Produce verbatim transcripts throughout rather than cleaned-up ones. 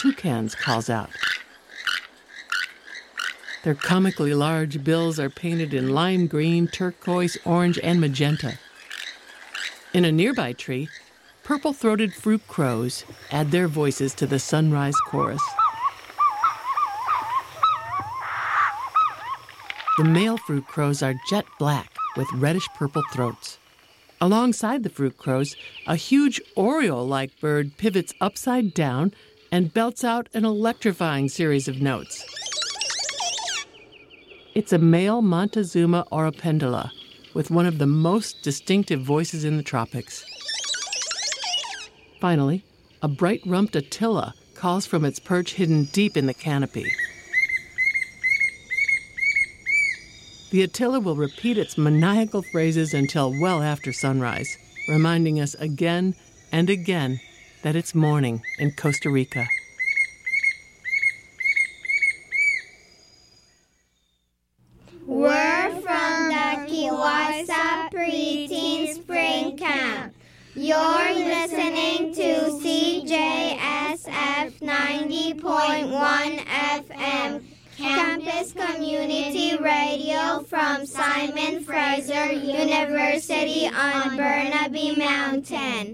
toucans calls out. Their comically large bills are painted in lime green, turquoise, orange, and magenta. In a nearby tree, purple-throated fruit crows add their voices to the sunrise chorus. The male fruit crows are jet black with reddish-purple throats. Alongside the fruit crows, a huge oriole-like bird pivots upside down and belts out an electrifying series of notes. It's a male Montezuma oropendola with one of the most distinctive voices in the tropics. Finally, a bright-rumped attila calls from its perch hidden deep in the canopy. The attila will repeat its maniacal phrases until well after sunrise, reminding us again and again that it's morning in Costa Rica. We're from the Kiwasa Preteen Spring Camp. You're listening to C J S F ninety point one F M, Campus Community Radio from Simon Fraser University on Burnaby Mountain.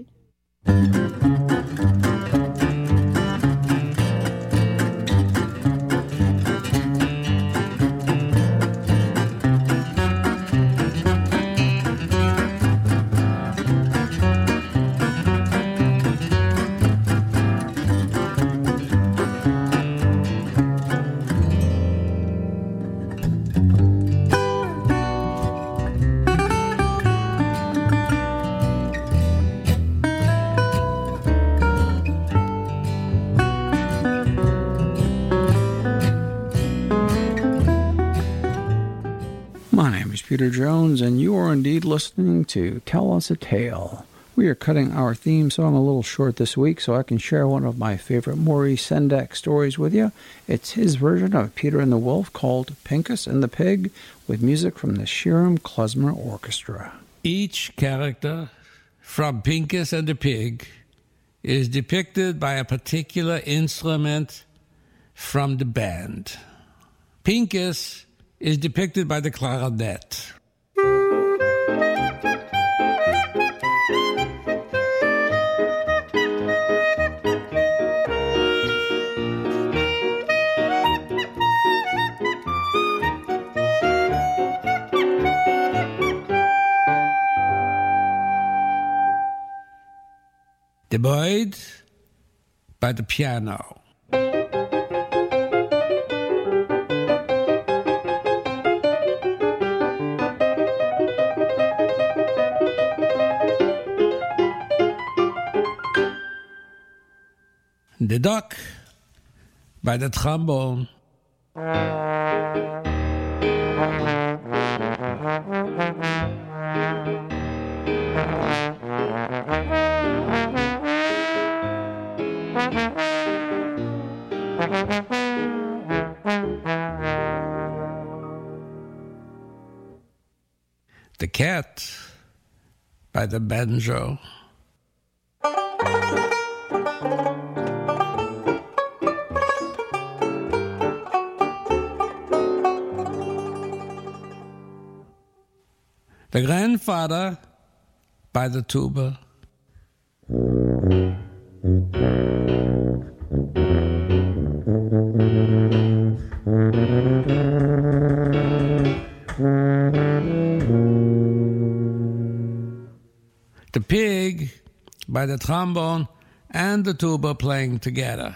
Peter Jones, and you are indeed listening to Tell Us a Tale. We are cutting our theme song a little short this week so I can share one of my favorite Maurice Sendak stories with you. It's his version of Peter and the Wolf called Pincus and the Pig with music from the Shiram Klezmer Orchestra. Each character from Pincus and the Pig is depicted by a particular instrument from the band. Pincus is depicted by the clarinet. The Boyd by the piano. The Duck by the trombone. The Cat by the banjo. The Grandfather by the tuba. The Pig by the trombone and the tuba playing together.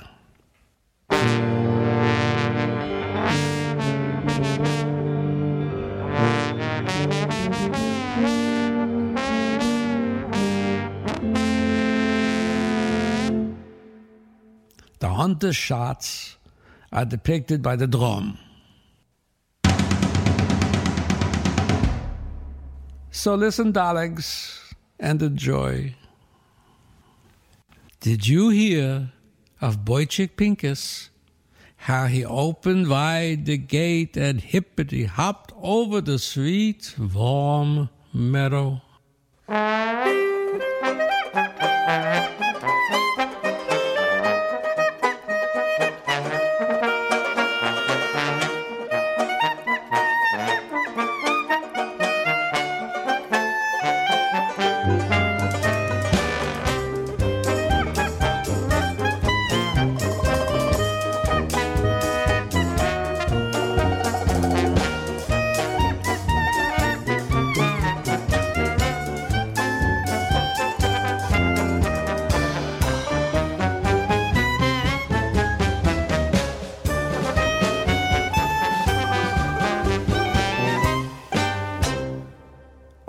The hunter's shots are depicted by the drum. So listen, darlings, and enjoy. Did you hear of Boychik Pincus? How he opened wide the gate and hippity hopped over the sweet, warm meadow?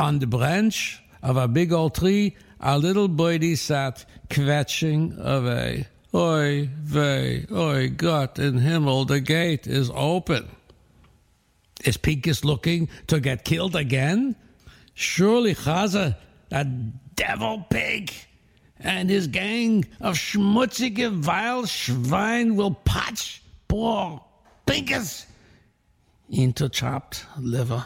On the branch of a big old tree, a little birdie sat, kvetching away. Oi vey, oi Gott in Himmel, the gate is open. Is Pincus looking to get killed again? Surely Chaza, that devil pig, and his gang of schmutzige vile Schwein will patch poor Pincus into chopped liver.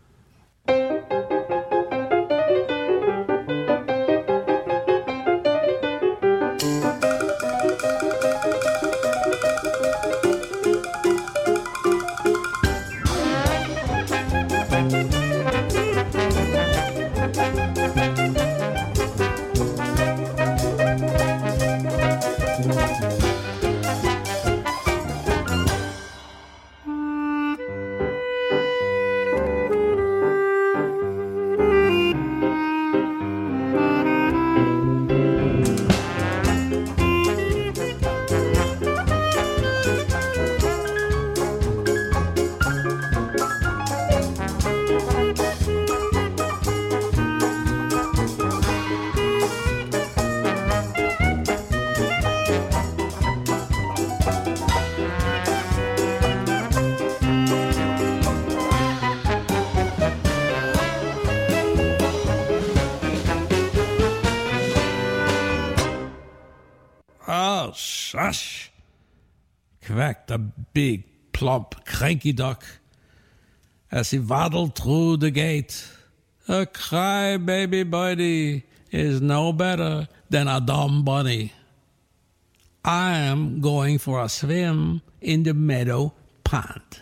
Oh, shush! Quacked the big, plump, cranky duck as he waddled through the gate. A cry-baby birdie is no better than a dumb bunny. I am going for a swim in the meadow pond.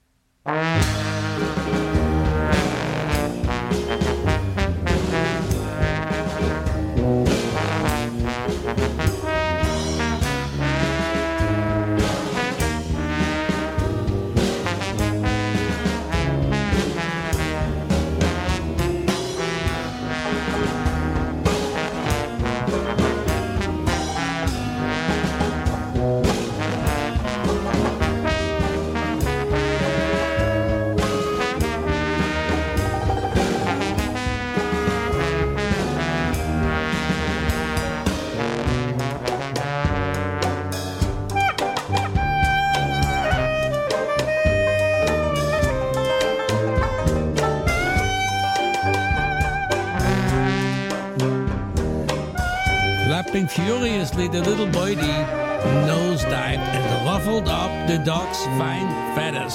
Flapping furiously, the little birdie nosedived and ruffled up the duck's fine feathers.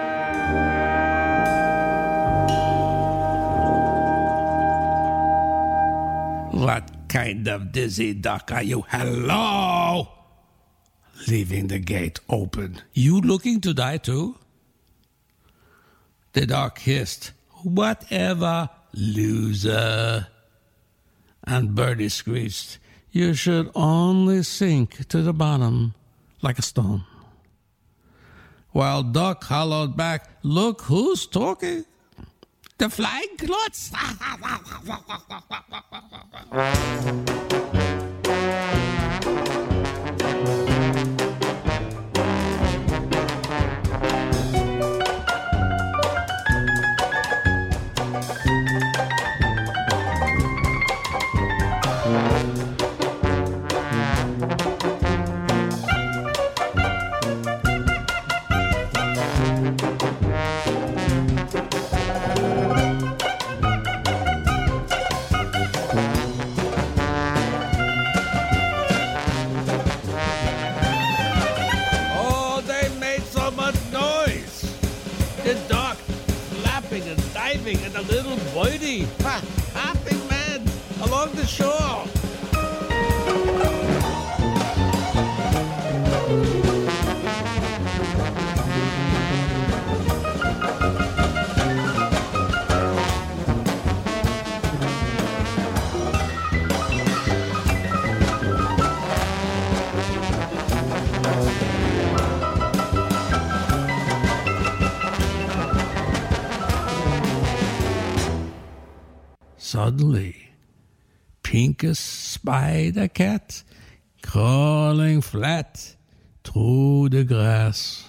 What kind of dizzy duck are you? Hello! Leaving the gate open. You looking to die too? The duck hissed, "Whatever, loser." And Birdie screeched, "You should only sink to the bottom like a stone." While Duck hollowed back, "Look who's talking. The flying klutz." And a little birdie, ha, hopping mad along the shore. Suddenly, Pincus spied a cat crawling flat through the grass.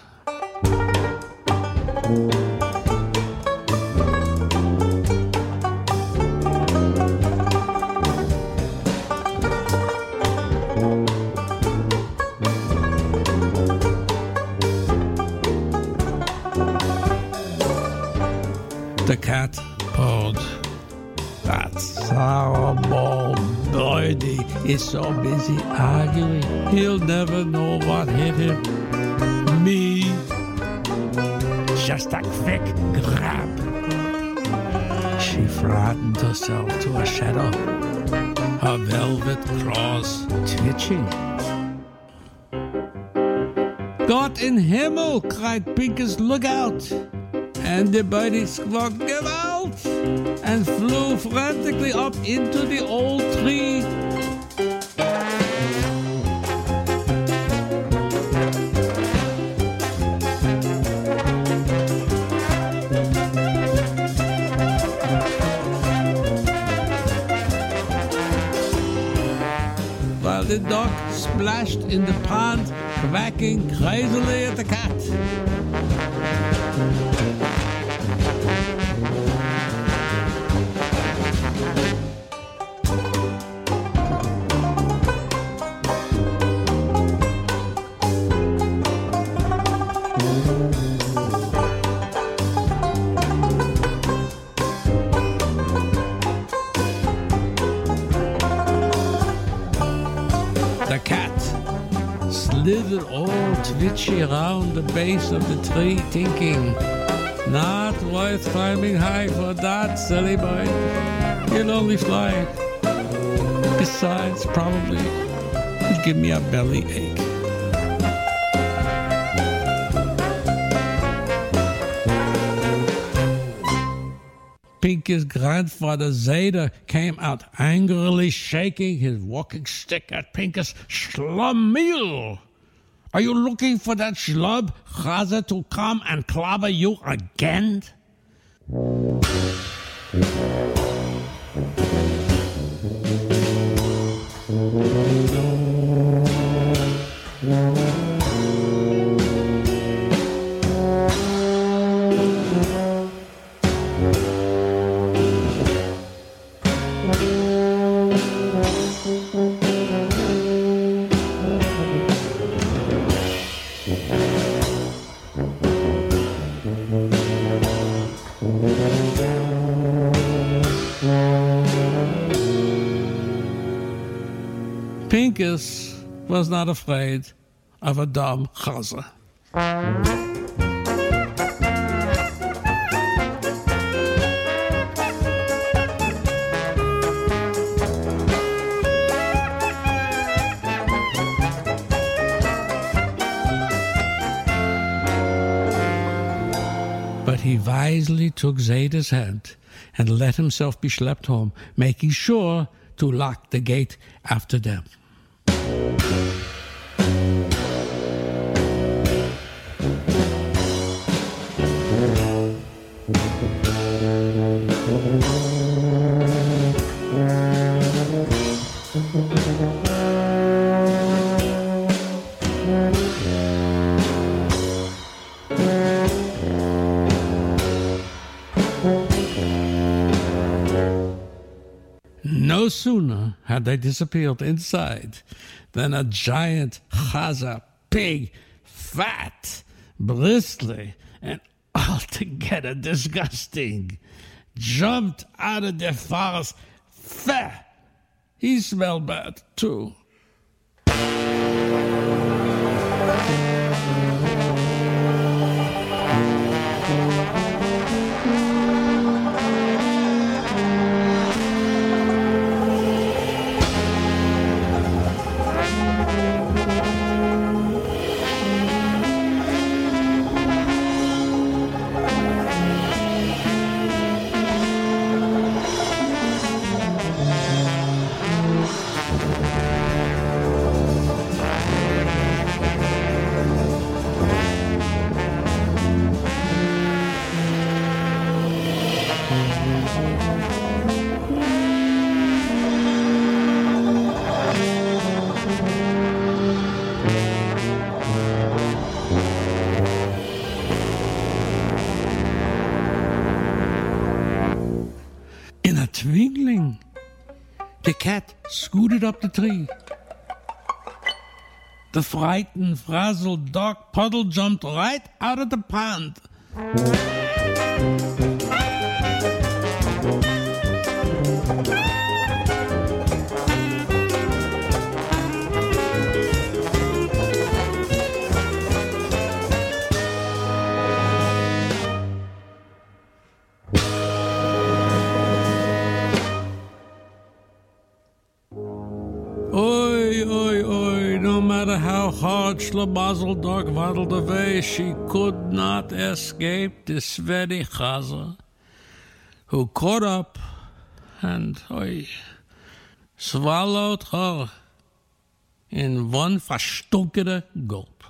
cat purred. That sour-balled Birdie is so busy arguing, he'll never know what hit him. Me, just a quick grab. She flattened herself to a shadow, her velvet claws twitching. God in Himmel, cried Pincus, look out! And the birdie squawked, get out! And flew frantically up into the old tree. While the dog splashed in the pond, quacking crazily at the cat. The cat slithered all twitchy around the base of the tree, thinking, not worth climbing high for that, silly boy. You'll only fly. Besides, probably, it'll give me a belly ache. Pinky's grandfather Zeta came out angrily shaking his walking stick at Pincus. Schlemiel! Are you looking for that schlub, Chaser, to come and clobber you again? Pincus was not afraid of a dumb chaser. But he wisely took Zeta's hand and let himself be schlepped home, making sure to lock the gate after them. No sooner had they disappeared inside than a giant chaser, big, fat, bristly, and altogether disgusting, jumped out of the forest. Fair! He smelled bad, too. Twinkling, the cat scooted up the tree. The frightened, frazzled dog Puddle jumped right out of the pond. but Schlamazel dog waddled away. She could not escape the Sveni Chazer, who caught up and oy, swallowed her in one verstunkene gulp.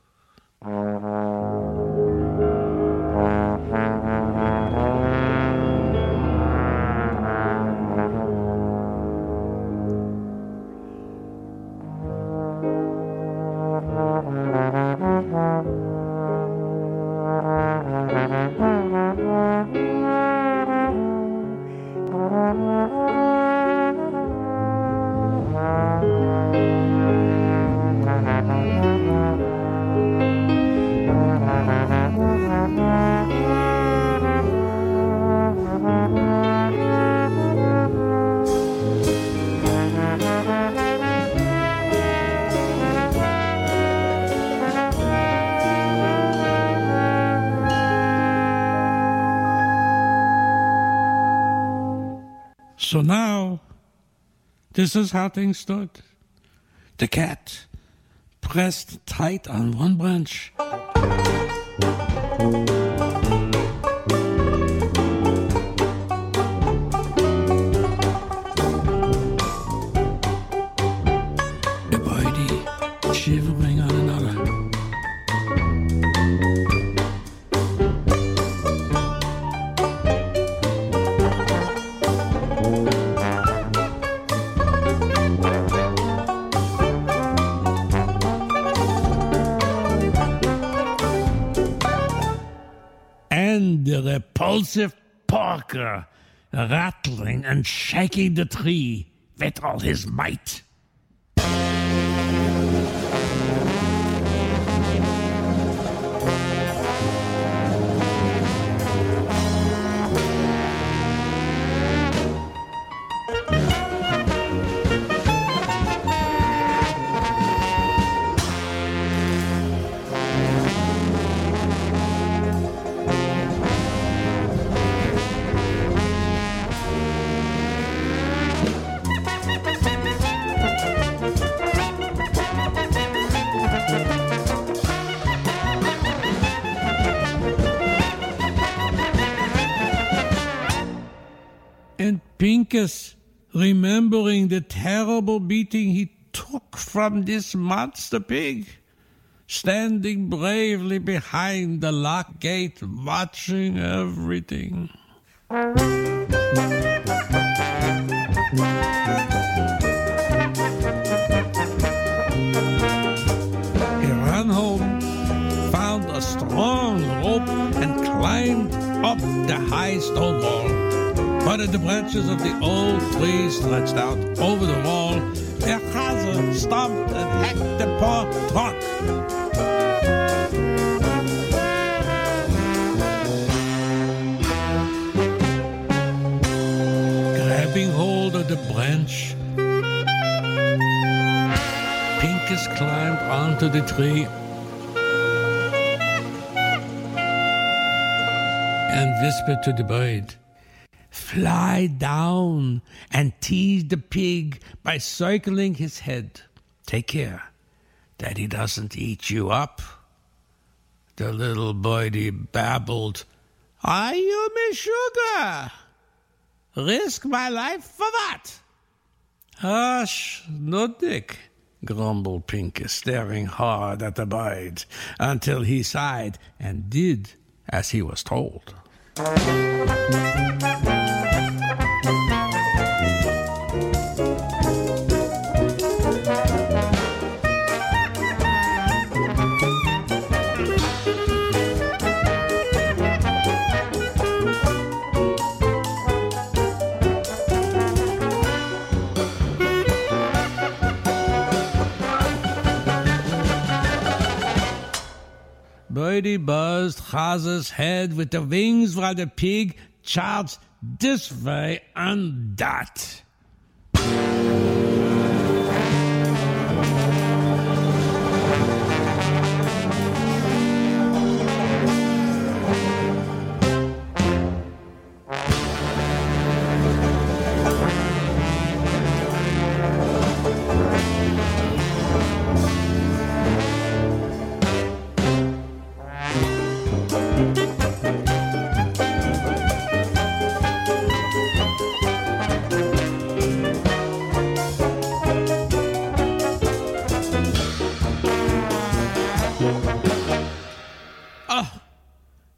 So now, this is how things stood. The cat, pressed tight on one branch, the body shivering on another. The repulsive Parker rattling and shaking the tree with all his might. And Pincus, remembering the terrible beating he took from this monster pig, standing bravely behind the lock gate, watching everything. He ran home, found a strong rope, and climbed up the high stone wall. But at the branches of the old tree stretched out over the wall, the Chazer stomped and hacked the poor trunk. Grabbing hold of the branch, Pincus climbed onto the tree and whispered to the bird, "Fly down and tease the pig by circling his head. Take care that he doesn't eat you up." The little birdie babbled, "Are you me sugar? Risk my life for what?" "Hush, Nudnik," grumbled Pincus, staring hard at the bird until he sighed and did as he was told. Birdie buzzed Chazer's head with the wings while the pig charged this way and that.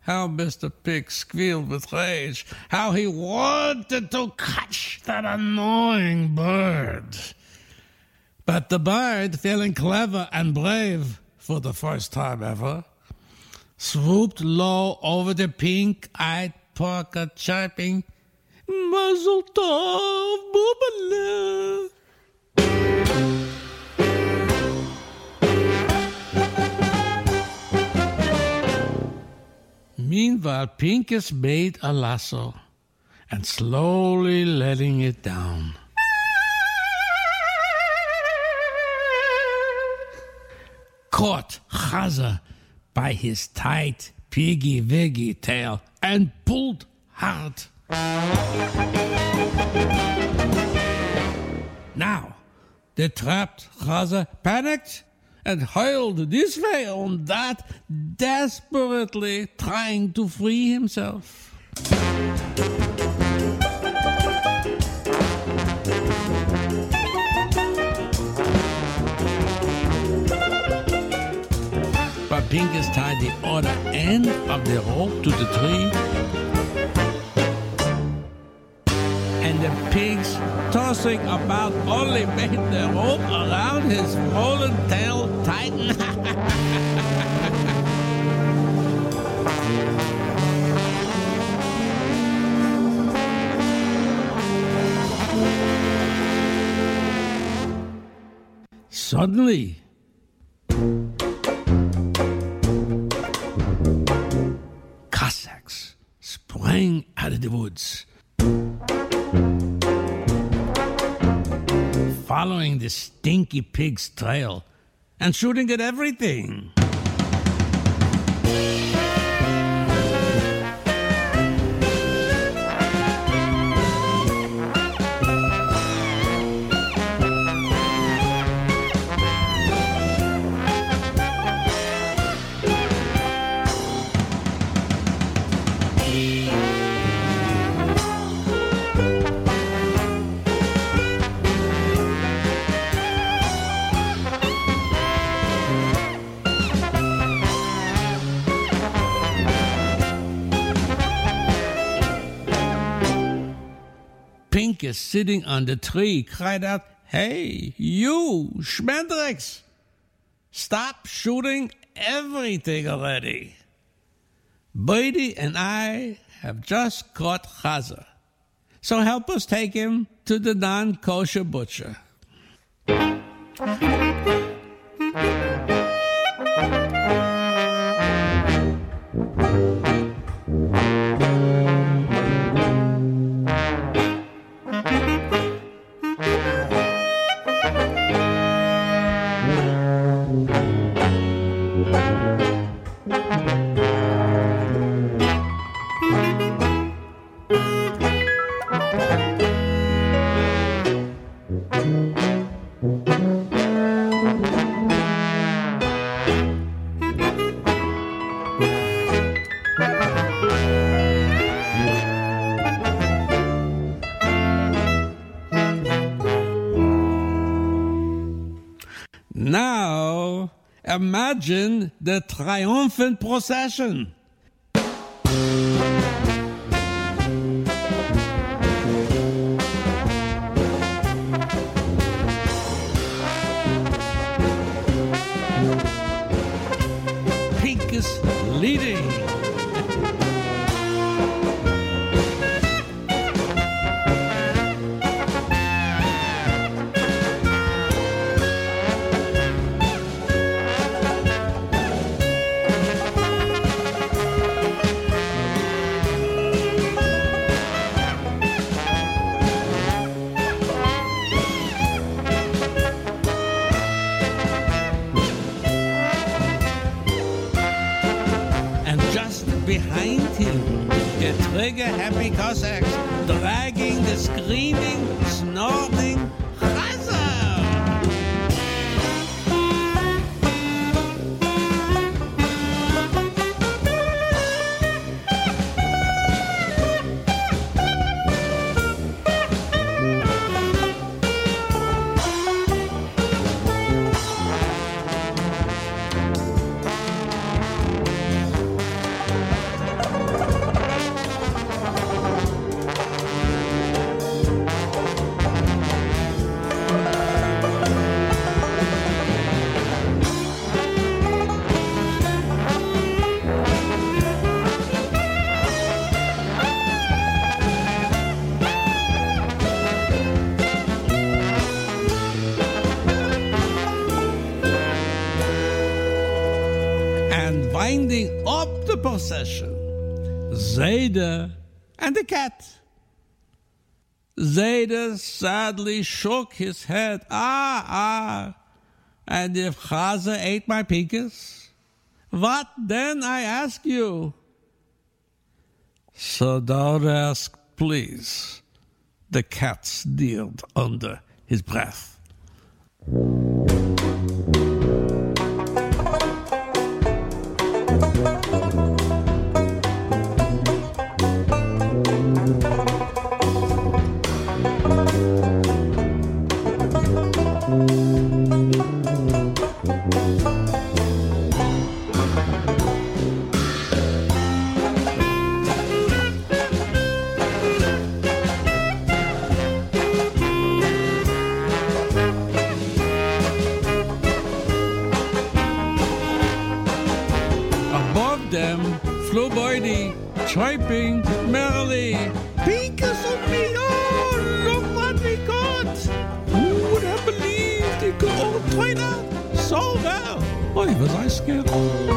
how Mister Pig squealed with rage, how he wanted to catch that annoying bird. But the bird, feeling clever and brave for the first time ever, swooped low over the pink-eyed porker, chirping, Mazel tov, boobala. Meanwhile, Pincus made a lasso and slowly letting it down. Caught Chaza by his tight piggy-wiggy tail and pulled hard. Now, the trapped Chaza panicked and hurled this way and that, desperately trying to free himself. But Pincus tied the other end of the rope to the tree, and the pigs, tossing about, only made the rope around his rolling tail tighten. Suddenly, Cossacks sprang out of the woods, following the stinky pig's trail and shooting at everything. Pincus, sitting on the tree, cried out, "Hey, you, Schmendrix! Stop shooting everything already. Brady and I have just caught Chaza, so help us take him to the non-kosher butcher." Now, imagine the triumphant procession. Pincus leading. Behind him, the trigger-happy Cossacks dragging the screaming, snorting Chaza. winding up the procession, Zayda and the cat. Zayda sadly shook his head. Ah, ah, and if Chaza ate my Pinkus, what then, I ask you? So don't ask, please, the cat sneered under his breath. Flew Boydie, chirping merrily. Pinkus on me, oh, look what we got! Who would have believed it could all turn out so well? Why was I scared?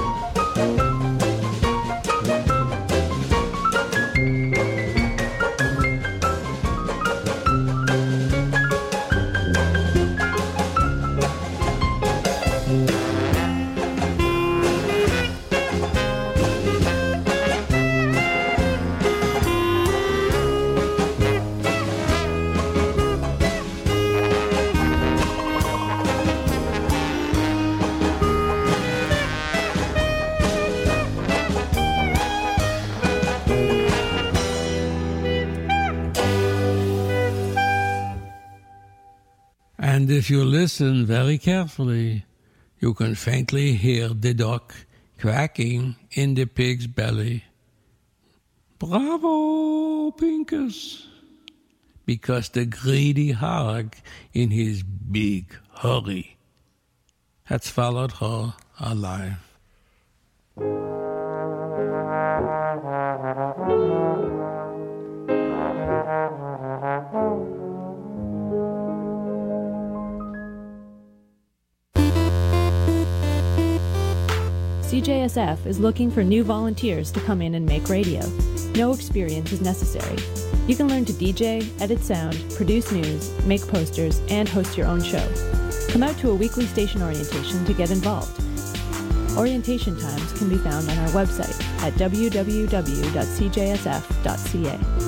And if you listen very carefully, you can faintly hear the duck quacking in the pig's belly. Bravo, Pinkus! Because the greedy hog, in his big hurry, had swallowed her alive. C J S F is looking for new volunteers to come in and make radio. No experience is necessary. You can learn to D J, edit sound, produce news, make posters, and host your own show. Come out to a weekly station orientation to get involved. Orientation times can be found on our website at w w w dot c j s f dot c a.